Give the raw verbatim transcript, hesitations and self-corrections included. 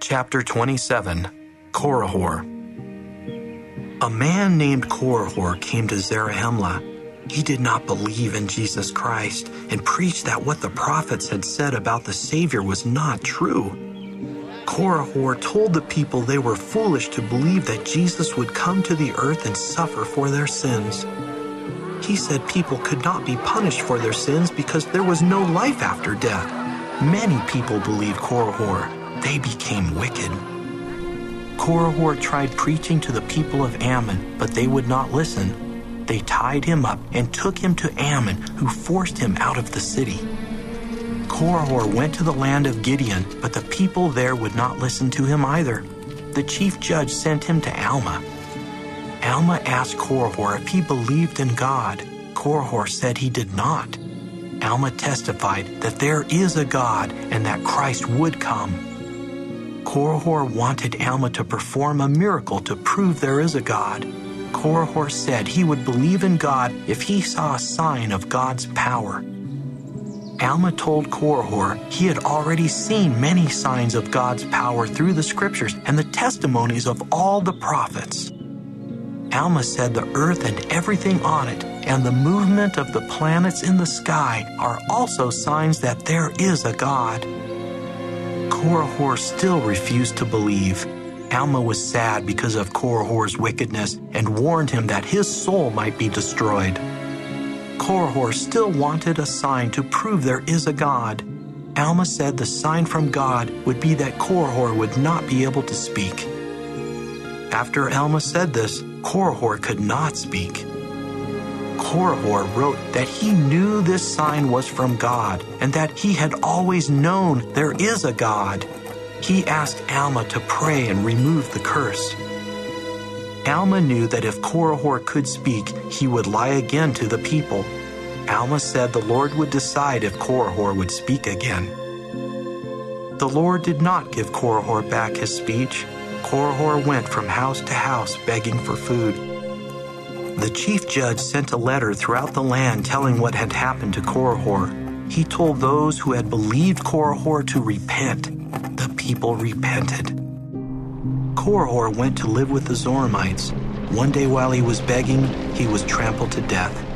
Chapter twenty-seven. Korihor. A man named Korihor came to Zarahemla. He did not believe in Jesus Christ and preached that what the prophets had said about the Savior was not true. Korihor told the people they were foolish to believe that Jesus would come to the earth and suffer for their sins. He said people could not be punished for their sins because there was no life after death. Many people believed Korihor. They became wicked. Korihor tried preaching to the people of Ammon, but they would not listen. They tied him up and took him to Ammon, who forced him out of the city. Korihor went to the land of Gideon, but the people there would not listen to him either. The chief judge sent him to Alma. Alma asked Korihor if he believed in God. Korihor said he did not. Alma testified that there is a God and that Christ would come. Korihor wanted Alma to perform a miracle to prove there is a God. Korihor said he would believe in God if he saw a sign of God's power. Alma told Korihor he had already seen many signs of God's power through the scriptures and the testimonies of all the prophets. Alma said the earth and everything on it and the movement of the planets in the sky are also signs that there is a God. Korihor still refused to believe. Alma was sad because of Korihor's wickedness and warned him that his soul might be destroyed. Korihor still wanted a sign to prove there is a God. Alma said the sign from God would be that Korihor would not be able to speak. After Alma said this, Korihor could not speak. Korihor wrote that he knew this sign was from God and that he had always known there is a God. He asked Alma to pray and remove the curse. Alma knew that if Korihor could speak, he would lie again to the people. Alma said the Lord would decide if Korihor would speak again. The Lord did not give Korihor back his speech. Korihor went from house to house begging for food. The chief judge sent a letter throughout the land telling what had happened to Korihor. He told those who had believed Korihor to repent. The people repented. Korihor went to live with the Zoramites. One day while he was begging, he was trampled to death.